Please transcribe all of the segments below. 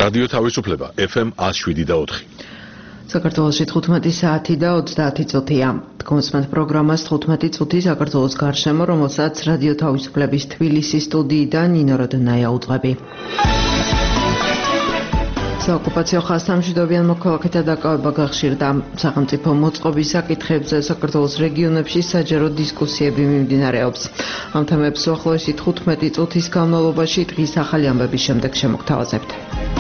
რადიო თავისუფლება FM 107.4. საქართველოში 15 საათი და 30 წუთია. გონსმენთ პროგრამას 15 წუთი საქართველოს გარშემო, რომელსაც რადიო თავისუფლების თბილისის სტუდიიდან ნინო როდნაია უძღვები. საოკუპაციო ხასიათმჟიდობიან მოქალაქეთა დაკავება გახშირდა. სახელმწიფო მოწყობის საკითხებზე საქართველოს რეგიონებში საჯარო დისკუსიები მიმდინარეობს. ამ თემებს უახლოესი 15 წუთის განმავლობაში დღის ახალი ამბების შემდეგ შემოგთავაზებთ.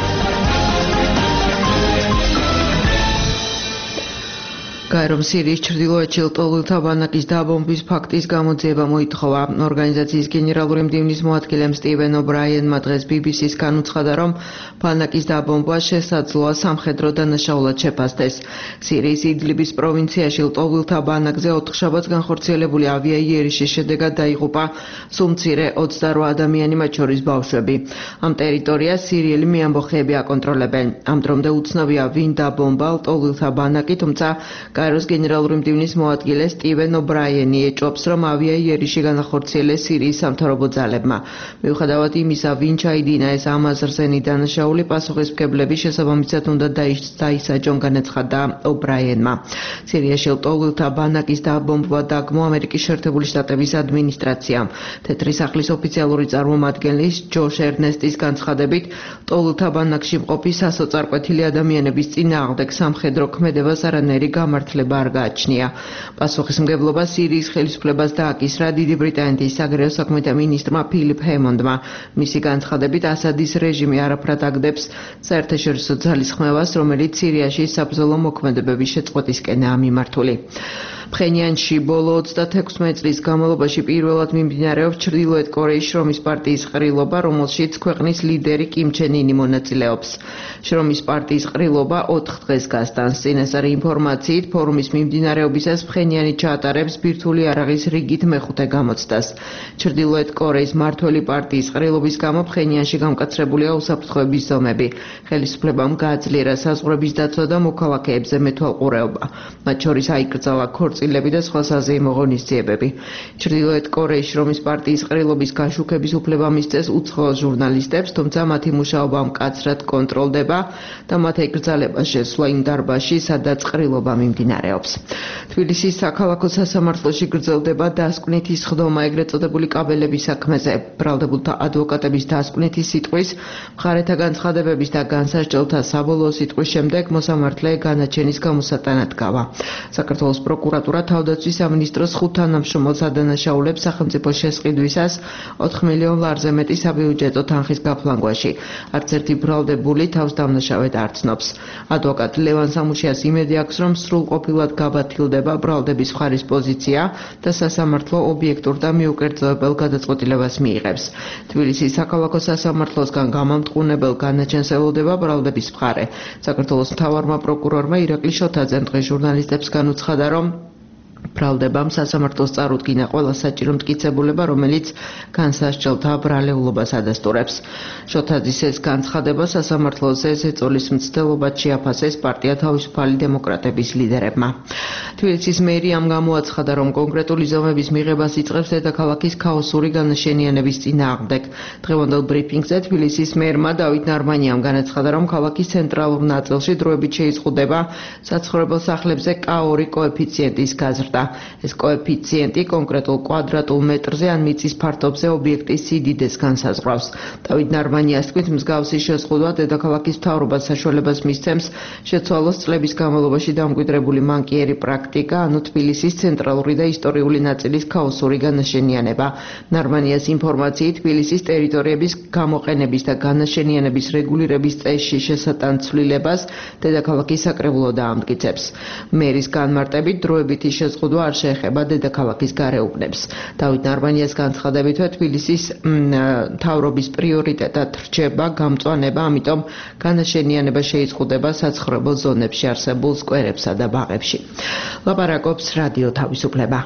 გაერომ სირიის ჩრდილოეთში ლტოლვილთა ბანაკის დაბომბვის ფაქტის გამოძიება მოითხოვა. ორგანიზაციის გენერალური მდივნის მოადგილემ სტივენ ობრაიენმა დღეს BBC-სგან უცხადა, რომ ბანაკის დაბომბვა შესაძლოა სამხედრო დანაშაულად შეფასდეს. სირიის იდლიბის პროვინციაში ლტოლვილთა ბანაკზე ოთხშაბათს განხორციელებული ავიაიერიშის შედეგად დაიღუპა სულ მცირე 28 ადამიანი, მათ შორის ბავშვები. ამ ტერიტორიას სირიელი მეამბოხეები აკონტროლებენ. ამ დრომდე უცნობია, ვინ დაბომბა ლტოლვილთა ბანაკი, თუმცა გაეროს გენერალური მდივნის მოადგილე სტივენ ობრაიენი ეჭვობს, რომ ავიაიერიში განახორციელეს სირიის სამთავრობო ძალებმა. მიუხედავად იმისა, ვინ ჩაიდინა ეს ამაზრზენი დანაშაული, პასუხისმგებლები შესაბამისად უნდა დაისაჯონ, განაცხადა ობრაიენმა. სირიაში ლტოლვილთა ბანაკის დაბომბვა დაგმო ამერიკის შეერთებული შტატების ადმინისტრაციამ. თეთრი სახლის ოფიციალური წარმომადგენლის ჯოშ ერნესტის განცხადებით, ლტოლვილთა ბანაკში მყოფი სასოწარკვეთილი ადამიანების წინააღმდეგ სამხედრო ქმედებას არანაირი გამართლება არ გააჩნია. პასუხისმგებლობა სირიის ხელისუფლებას დააკისრა დიდი ბრიტანეთის საგარეო საქმეთა მინისტრმა ფილიპ ჰემონდმა. მისი განცხადებით, ასადის რეჟიმი არაფრად აგდებს საერთაშორისო ძალის ხმევას, რომელიც სირიაში საბრძოლო მოქმედებების შეწყვეტისკენაა მიმართული. ფხენიანში ბოლო 36 წლის განმავლობაში პირველად მიმდინარეობს ჩრდილოეთ კორეის შრომის პარტიის ყრილობა, რომელშიც ქვეყნის ლიდერი კიმ ჩენ ინი მონაწილეობს. შრომის პარტიის ყრილობა 4 დღეს გასტანს. წინასწარი ინფორმაციით, ფორუმის მიმდინარეობისას ფხენიანი ჩაატარებს ბირთვული იარაღის რიგით მეხუთე გამოცდას. ჩრდილოეთ კორეის მმართველი პარტიის ყრილობის გამო ფხენიანში გამკაცრებულია უსაფრთხოების ზომები. ხელისუფლებამ გააძლიერა საზღვრების დაცვა და მოქალაქეებზე მეთვალყურეობა. მათ შორის აიკრძალა ქორწილები და სხვა საზეიმო ღონისძიებები. ჩრდილოეთ კორეის შრომის პარტიის ყრილობის გაშუქების უფლება მისცეს უცხოელ ჟურნალისტებს, თუმცა მათი მუშაობა მკაცრად კონტროლდება და მათ ეკრძალება შესვლა იმ დარბაზში, სადაც ყრილობა მიმდინარეობს. თბილისის საქალაქო სასამართლოში გრძელდება დასკვნითი სხდომა ეგრეთ წოდებული კაბელების საქმეზე. ბრალდებულთა ადვოკატების დასკვნითი სიტყვის, მხარეთა განცხადებების და განსასჯელთა საბოლოო სიტყვის შემდეგ მოსამართლე განაჩენის გამოსატანად გავა. საქართველოს პროკურატურა თავდაცვის სამინისტროს 5 თანამშრომელს ადანაშაულებს სახელმწიფო შესყიდვისას 4 მილიონ ლარზე მეტი საბიუჯეტო თანხის გაფლანგვაში. არც ერთი ბრალდებული თავს დამნაშავედ არ ცნობს. ადვოკატ ლევან სამუშიას იმედი აქვს, რომ სრულყოფილად გაბათილდება ბრალდების მხარის პოზიცია და სასამართლო ობიექტურ და მიუკერძოებელ გადაწყვეტილებას მიიღებს. თბილისის საქალაქო სასამართლოსგან გამამტყუნებელ განაჩენს ელოდება ბრალდების მხარე. საქართველოს მთავარმა პროკურორმა ირაკლი შოთაძემ დღეს ჟურნალისტებს განუცხადა, რომ ბრალდებამ სასამართლოს წარუდგინა ყველა საჭირო მტკიცებულება, რომელიც განსასჯელთა ბრალეულობას ადასტურებს. შოთაძის ეს განცხადება სასამართლოს ზეწოლის მცდელობად შეაფასეს პარტია თავისუფალი დემოკრატების ლიდერებმა. თბილისის მერიამ გამოაცხადა, რომ კონკრეტული ზომების მიღებას იწყებს დედაქალაქის ქაოსური განაშენიანების წინააღმდეგ. დღევანდელ ბრიფინგზე თბილისის მერმა დავით ნარმანიამ განაცხადა, რომ ქალაქის ცენტრალურ ნაწილში დროებით შეიზღუდება საცხოვრებელ სახლებზე K2 კოეფიციენტის გაზრდა. ეს კოეფიციენტი კონკრეტულ კვადრატულ მეტრზე ან მიწის ფართობზე ობიექტის სიდიდეს განსაზღვრავს. დავით ნარმანიას თქმით, მსგავსი შეზღუდვა დედაქალაქის მთავრობას საშუალებას მისცემს შეცვალოს წლების განმავლობაში დამკვიდრებული მანკიერი პრაქტიკა, ანუ თბილისის ცენტრალური და ისტორიული ნაწილის ქაოსური განაშენიანება. ნარმანიას ინფორმაციით, თბილისის ტერიტორიების გამოყენების და განაშენიანების რეგულირების წესში შესატან ცვლილებას დედაქალაქის საკრებულო დაამტკიცებს. მერის განმარტებით, დროებითი შეზღუდვა არ შეეხება დედაქალაქის გარეუბნებს. დავით ნარმანიას განცხადებითვე, თბილისის მთავრობის პრიორიტეტად რჩება გამწვანება, ამიტომ განაშენიანება შეიზღუდება საცხოვრებელ ზონებში არსებულ სკვერებსა და ბაღებში. ლაპარაკობს რადიო თავისუფლება.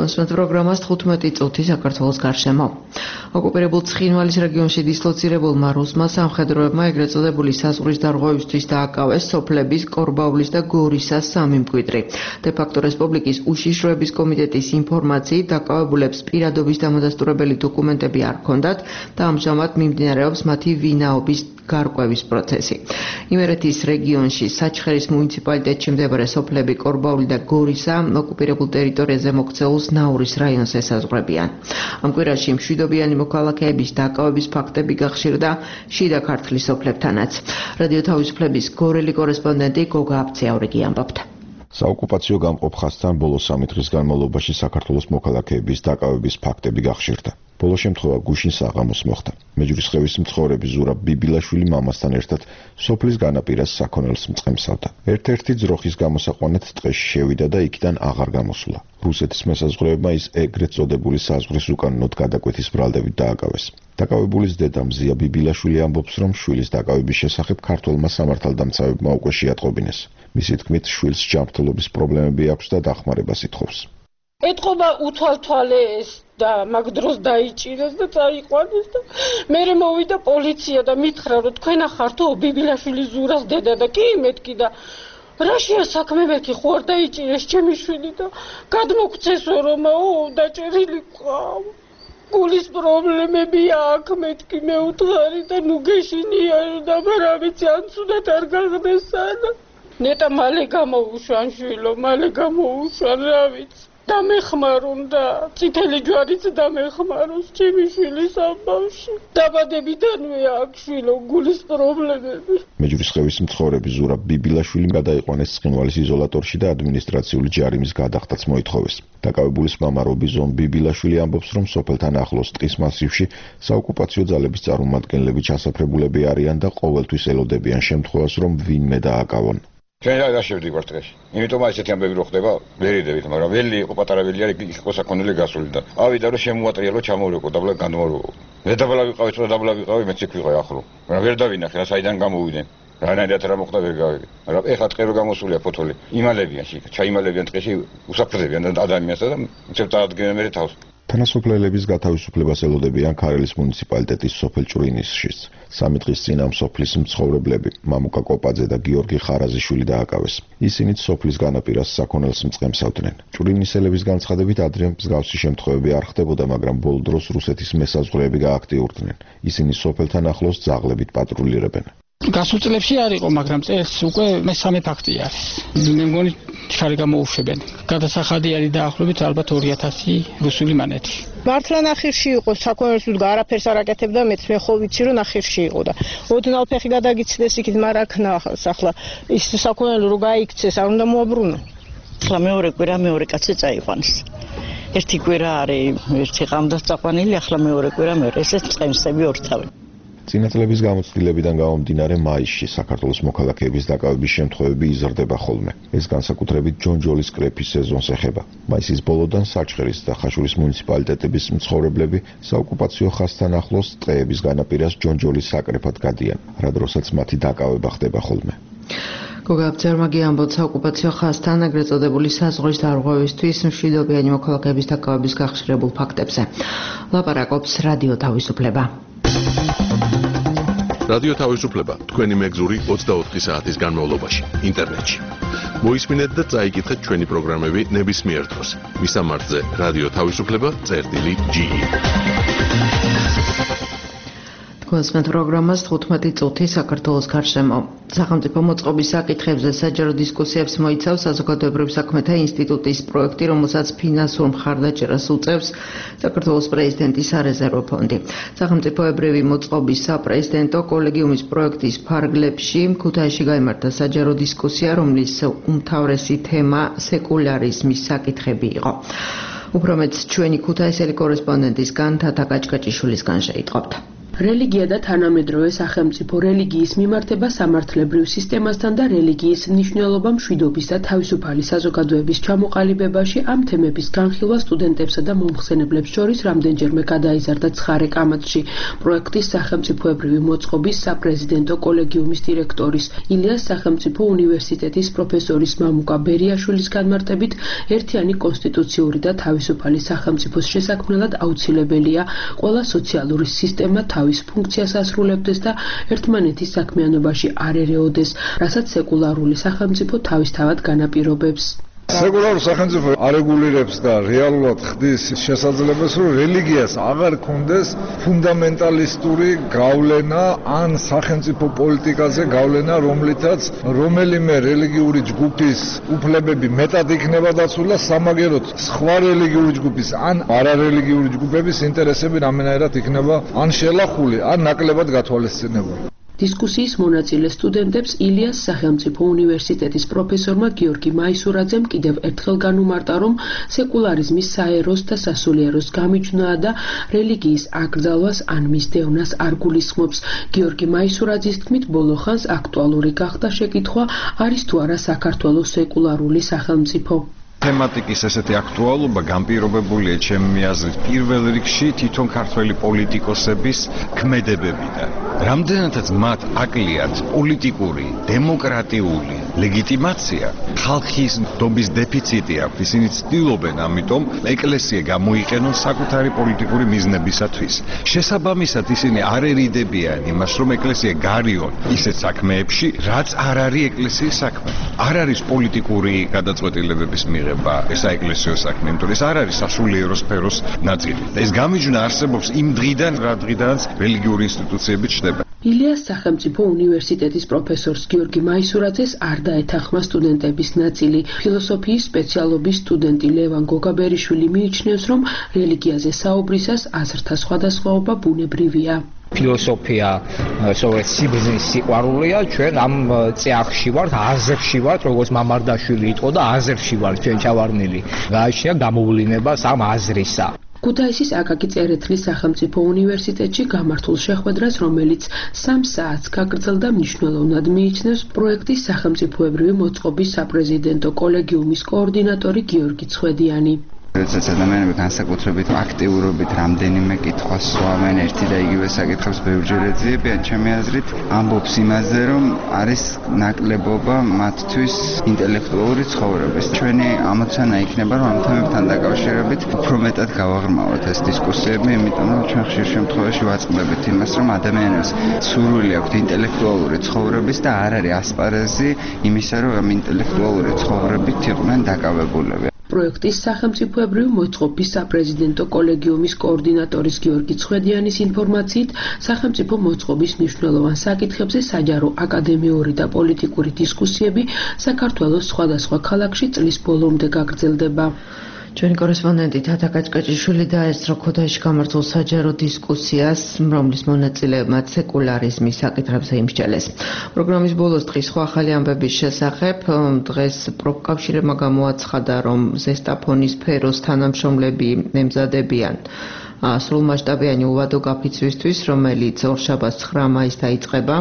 თქვენს პროგრამას 15 წუთი საქართველოს გარშემო. ოკუპირებულ ცხინვალის რეგიონში დისლოცირებულმა რუსმა სამხედროებმა ეგრეთ წოდებული საზღვრის დარღვევისთვის დააკავეს სოფლების კორბაულის და გორისას 3 მკვიდრი. დე-ფაქტო რესპუბლიკის უშიშროების კომიტეტის ინფორმაციით დაკავებულებს პირადობის დამადასტურებელი დოკუმენტები არ ჰქონდათ და ამჟამად მიმდინარეობს მათი ვინაობის გარკვევის პროცესი. იმერეთის რეგიონში საჩხერის მუნიციპალიტეტში მდებარე სოფლები კორბაული და გორისა ოკუპირებულ ტერიტორიაზე მოქცეულ ნაურის რაიონს ესაზღვრებიან. ამ კვირაში მშვიდობიანი მოქალაქეების დაკავების ფაქტები გახშირდა შიდა ქართლის სოფლებთანაც. რადიო თავისუფლების გორელი კორესპონდენტი გოგა აფციაურიგი ამბობდა. საოკუპაციო გამყოფ ხაზთან ბოლო 3 დღის განმავლობაში საქართველოს მოქალაქეების დაკავების ფაქტები გახშირდა. ბოლო შემთხვევა გუშინ საღამოს მოხდა. მეჯვრისხევის მცხოვრები ზურაბ ბიბილაშვილი მამასთან ერთად სოფლის განაპირას საქონელს მწყემსავდა. ერთ-ერთი ძროხის გამოსაყვანად ტყეში შევიდა და იქიდან აღარ გამოსულა. რუსეთის მესაზღვრეებმა ის ეგრეთ წოდებული საზღვრის უკანონოდ გადაკვეთის ბრალდებით დააკავეს. დაკავებულის დედა მზია ბიბილაშვილი ამბობს, რომ შვილის დაკავების შესახებ ქართველმა სამართალდამცავებმა უკვე შეატყობინეს. მისი თქმით, შვილს ჯანმრთელობის პრობლემები აქვს და დახმარებას ითხოვს. ეთყობა უთვალთვალეს და მაგ დროს დაიჭირეს და წაიყვანეს და მერე მოვიდა პოლიცია და მითხრა, რომ თქვენ ახართო ბიბილაშვილის ზურას დედა და კი მეთქი და რაშია საქმე მეთქი ხო არ დაიჭირეს ჩემი შვილი და გადმოგცესო რომაო დაჭერილი ყავ. გულის პრობლემები აქვს მეთქი მე უთხარი და ნუ გეშინია და რა ვიცი ან ცუდად არ გახდეს სადა. ნეტა მალე გამოუშვან შვილო, მალე გამოუშვან რა ვიცი. დამეხმარონ და წითელი ჯვარიც დამეხმაროს ჩემი შვილის ამბავში. დაბადებიდანვე აქვს შვილო გულის პრობლემები. მეჯვრისხევის მცხოვრები ზურაბ ბიბილაშვილი გადაიყვანეს ცხინვალის იზოლატორში და ადმინისტრაციული ჯარიმის გადახდაც მოითხოვეს. დაკავებულის მამა რობიზონ ბიბილაშვილი ამბობს, რომ სოფელთან ახლოს ტყის მასივში საოკუპაციო ძალების წარმომადგენლები ჩასაფრებულები არიან და ყოველთვის ელოდებიან შემთხვევას, რომ ვინმე დააკავონ. ჩვენ რა შევდივართ ტყეში. იმიტომ ესეთი ამბები რო ხდება, ვერიდებით, მაგრამ ველი იყო პატარა ველი არის იყო საქონელი გასული და ავიდა რომ შემოატრიალო ჩამოვრეკო დაბლა განმორეკო. მე დაბლა ვიყავი, თუ დაბლა ვიყავი, მეც იქ ვიყავი ახლო. მაგრამ ვერ დავინახე რა საიდან გამოვიდნენ. რანაირად რა მოხდა ვერ გავიგე. მაგრამ ეხლა ტყე რო გამოსულია ფოთოლი, იმალებიან შე, ჩაიმალებიან ტყეში, უსაფრდებიან ადამიანსა და უცებ წარადგენენ მე თავს. თანასოფლელების გათავისუფლებას ელოდებიან ქარელის მუნიციპალიტეტის სოფელ ჭვრინისშიც. 3 დღის წინ ამ სოფლის მცხოვრებლები მამუკა კოპაძე და გიორგი ხარაზიშვილი დააკავეს. ისინიც სოფლის განაპირას საქონელს მწყემსავდნენ. ჭვრინისელების განცხადებით ადრე მსგავსი შემთხვევები არ ხდებოდა, მაგრამ ბოლო დროს რუსეთის მესაზღვრეები გააქტიურდნენ. ისინი სოფელთან ახლოს ძაღლებით პატრულირებენ. გასულ წლებში არ იყო, მაგრამ წელს უკვე მე-3 ფაქტი არის. მე მგონი შარი გამოუშვებენ. გადასახადი არის დაახლოებით ალბათ 2000 რუსული მანეთი. მართლა ნახირში იყო, საქონელს თუ არაფერს არ აკეთებდა, მეც მე ხო ვიცი რომ ნახირში იყო და ოდნავ ფეხი გადაგიცდეს იქით, მაგრამ აქ ნახავს ახლა ის საქონელი რო გაიქცეს, არ უნდა მოაბრუნო. ახლა მეორე კვირა მეორე კაცი წაიყვანეს. ერთი კვირა არის, ერთი ყამდა წაყვანილი, ახლა მეორე კვირა მეორე, ესეც წემსები ორთავი. წინა წლების გამოცდილებიდან გამომდინარე მაისში საქართველოს მოქალაქეების დაკავების შემთხვევები იზრდება ხოლმე. ეს განსაკუთრებით ჯონჯოლის კრეფის სეზონს ეხება. მაისის ბოლოდან საჩხერის და ხაშურის მუნიციპალიტეტების მცხოვრებლები საოკუპაციო ხაზთან ახლოს ტყეების განაპირას ჯონჯოლის საკრეფად გადიან, რა დროსაც მათი დაკავება ხდება ხოლმე. გოგა აფციაურიგი ამბობს საოკუპაციო ხაზთან ეგრეთ წოდებული საზღვრის დარღვევისთვის მშვიდობიანი მოქალაქეების დაკავების გახშირებულ ფაქტებზე. ლაპარაკობს რადიო თავისუფლება. რადიო თავისუფლება თქვენი მეგზური 24 საათის განმავლობაში ინტერნეტში. მოისმინეთ და წაიკითხეთ ჩვენი პროგრამები ნებისმიერ დროს. მისამართზე რადიო თავისუფლება.ge. თქვენს პროგრამას 15 წუთი საქართველოს გარშემო. სახელმწიფო მოწყობის საკითხებზე საჯარო დისკუსიებს მოიცავს საზოგადოებრივ საქმეთა ინსტიტუტის პროექტი, რომელსაც ფინანსურ მხარდაჭერას უწევს საქართველოს პრეზიდენტის სარეზერვო ფონდი. სახელმწიფოებრივი მოწყობის საპრეზიდენტო კოლეგიუმის პროექტის ფარგლებში ქუთაისში გაიმართა საჯარო დისკუსია, რომლის უმთავრესი თემა სეკულარიზმის საკითხები იყო. უფრო მეტს ჩვენი ქუთაისელი კორესპონდენტისგან თათა კაჭკაჭიშვილისგან შეიტყობთ. რელიგია და თანამედროვე სახელმწიფო რელიგიის მიმართება სამართლებრივ სისტემასთან და რელიგიის მნიშვნელობა მშვიდობის და თავისუფალი საზოგადოების ჩამოყალიბებაში ამ თემების განხილვა სტუდენტებსა და მომხსენებლებს შორის რამდენჯერმე გადაიზარდა ცხარე კამათში. პროექტის სახელმწიფოებრივი მოწყობის საპრეზიდენტო კოლეგიუმის დირექტორის ილიას სახელმწიფო უნივერსიტეტის პროფესორის მამუკა ბერიაშვილის განმარტებით ერთიანი კონსტიტუციური და თავისუფალი სახელმწიფოს შესაქმნელად აუცილებელია ყველა სოციალური სისტემა თავის ფუნქციას ასრულებდეს და ერთმანეთის საქმიანობაში არ ერეოდეს, რასაც სეკულარული სახელმწიფო თავისთავად განაპირობებს. სეკულარული სახელმწიფო არეგულირებს და რეალურად ხდის შესაძლებლობას, რომ რელიგიას აღარ კონდეს ფუნდამენტალისტური გავლენა ან სახელმწიფო პოლიტიკაზე გავლენა, რომლითაც რომელიმე რელიგიური ჯგუფის უფლებები მეტად იქნება დაცული და სამაგეროდ სხვა რელიგიური ჯგუფის ან არარელიგიური ჯგუფების ინტერესები რამენაირად იქნება ან შელახული, ან ნაკლებად გათვალისწინებული. დისკუსიის მონაწილე სტუდენტებს ილიას სახელმწიფო უნივერსიტეტის პროფესორმა გიორგი მაისურაძემ კიდევ ერთხელ განუმარტა, რომ სეკულარიზმის საეროს და სასულიეროს გამიჯვნა და რელიგიის აკრძალვას ან მის დევნას არ გულისხმობს. გიორგი მაისურაძის თქმით, ბოლო ხანს აქტუალური გახდა შეკითხვა, არის თუ არა საქართველოს სეკულარული სახელმწიფო. თემატიკის ესეთი აქტუალობა განპირობებულია ჩემი აზრით პირველ რიგში თვითონ ქართველი პოლიტიკოსების ქმედებებიდან. რამდენადაც მათ აკლიათ პოლიტიკური, დემოკრატიული ლეგიტიმაცია, ხალხის ნდობის დეფიციტი აქვს. ისინი ცდილობენ ამიტომ ეკლესია გამოიყენონ საკუთარი პოლიტიკური მიზნებისათვის. შესაბამისად ისინი არ ერიდებიან იმას, რომ ეკლესია გარიონ ისეთ საქმეებში, რაც არ არის ეკლესიის საქმე. არ არის პოლიტიკური გადაწყვეტილებების მიღება საეკლესიო საქმე, იმიტომ ეს არ არის სასულიერო სფეროს ნაწილი. ეს გამიჯვნა არსებობს იმ დღიდან, რა დღიდანაც რელიგიური ინსტიტუციები ჩნდება. ილიას სახელმწიფო უნივერსიტეტის პროფესორს გიორგი მაისურაძეს არ დაეთანხმა სტუდენტების ნაწილი. ფილოსოფიის სპეციალობის სტუდენტი ლევან გოგაბერიშვილი მიიჩნევს, რომ რელიგიაზე საუბრისას აზრთა სხვადასხვაობა ბუნებრივია. ფილოსოფია, სწორედ სიბრძნის სიყვარულია, ჩვენ ამ წიაღში ვართ, აზრში ვართ, როგორც მამარდაშვილი იყო და აზრში ვართ ჩვენ ჩავარდნილი. გააჩნია გამოვლინება ამ აზრისა. ქუთაისის აკაკი წერეთლის სახელმწიფო უნივერსიტეტში გამართულ შეხვედრას, რომელიც 3 საათს გაგრძელდა, მნიშვნელოვნად მიიჩნევს პროექტის სახელმწიფოებრივი მოწყობის საპრეზიდენტო კოლეგიუმის კოორდინატორი გიორგი ცხვედიანი. როდესაც ადამიანები განსაკუთრებით აქტიურობით რამდენიმე კითხვას სვამენ ერთი და იგივე საკითხებს ბევრჯერ ეძიებიან, ჩემი აზრით ამბობს იმაზე, რომ არის ნაკლებობა მათთვის ინტელექტუალური ცხოვრების. ჩვენი ამოცანა იქნება, რომ ამ თემებთან დაკავშირებით უფრო მეტად გავაღრმავოთ ეს დისკუსიები, იმიტომ რომ ჩვენ ხშირ შემთხვევაში ვაწყდებით იმას, რომ ადამიანებს სურვილი აქვთ ინტელექტუალური ცხოვრების და არ არის ასპარეზი იმისა, რომ ამ ინტელექტუალური ცხოვრებით იყვნენ დაკავებულები. პროექტის სახელმწიფოებრივი მოწყობის საპრეზიდენტო კოლეგიუმის კოორდინატორის გიორგი ცხვედიანის ინფორმაციით, სახელმწიფო მოწყობის მნიშვნელოვან საკითხებზე საჯარო აკადემიური და პოლიტიკური დისკუსიები საქართველოს სხვადასხვა ქალაქში წლის ბოლომდე გაგრძელდება. ჩვენი კორესპონდენტი თათა კაჭკაჭიშვილი დაესწრო ქუთაისში გამართულ საჯარო დისკუსიას, რომლის მონაწილეებმაც სეკულარიზმის საკითხებზე იმსჯელეს. პროგრამის ბოლოს დღის სხვა ახალი ამბების შესახებ დღეს პროფკავშირებმა გამოაცხადა, რომ ზესტაფონის სფეროს თანამშრომლები ემზადებიან სრულმასშტაბიანი უვადო გაფიცვისთვის, რომელიც ორშაბათს 9 მაისს დაიწყება.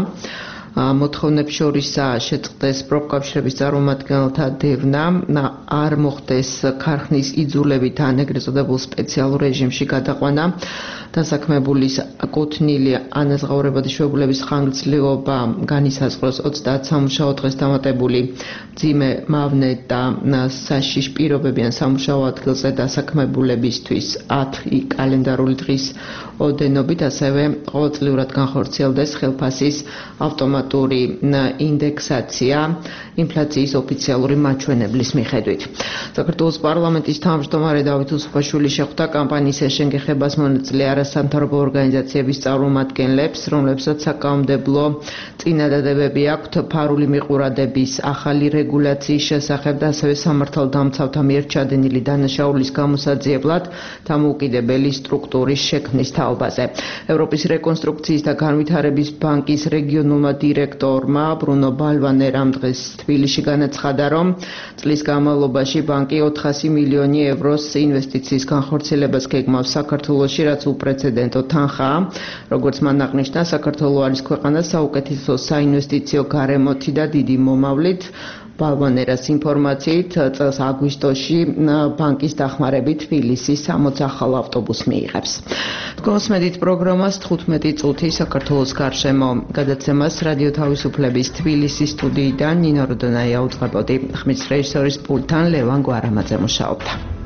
მოთხოვნებს შორისაა შეწყდეს პროფკავშირების წარმომადგენელთა დევნა, არ მოხდეს ქარხნის იძულებით ან ეგრეთ წოდებულ სპეციალურ რეჟიმში გადაყვანა, დასაქმებულის კუთვნილი ანაზღაურებადი ჩვეულებების ხანგრძლივობა განისაზღვროს 30 სამუშაო დღეს დამატებული მძიმე მავნე და საშიშ პირობები ან სამუშაო ადგილზე დასაქმებულებისთვის 10 კალენდარული დღის ოდენობით, ასევე ყოველწლიურად განხორციელდეს ხელფასის ავტომატური ინდექსაცია ინფლაციის ოფიციალური მაჩვენებლის მიხედვით. საქართველოს პარლამენტის თავმჯდომარე დავით უსუფაშვილი შეხვდა კამპანიის ეშენგეხებას მონაწილე არასამთავრობო ორგანიზაციების წარმომადგენლებს, რომლებსაც საკანონმდებლო წინადადებები აქვთ ფარული მიყურადების ახალი რეგულაციის შესახებ და ასევე სამართალდამცავთა მიერ ჩადენილი დანაშაულის გამოსაძიებლად დამოუკიდებელი სტრუქტურის შექმნის თაობაზე. ევროპის რეკონსტრუქციის და განვითარების ბანკის რეგიონულმა დირექტორმა ბრუნო ბალვანერამ დღეს თბილისში განაცხადა, რომ წლის განმავლობაში ბანკი 400 მილიონი ევროს ინვესტიციის განხორციელებას გეგმავს საქართველოში, რაც უპრეცედენტო თანხაა. როგორც მან აღნიშნა, საქართველო არის ქვეყანა საუკეთესო საინვესტიციო გარემოთი და დიდი მომავლით. ბალვანერას ინფორმაციით, წელს აგვისტოში ბანკის დახმარებით თბილისი 60 ახალ ავტობუსს მიიღებს. თქვენს მედით პროგრამას 15 წუთი საქართველოს გარშემო გადაცემას რადიო თავისუფლების თბილისის სტუდიიდან ნინო როდონაია უძღვებოდი. ხმის რეჟისორის პულტთან ლევან გვარამაძე მუშაობდა.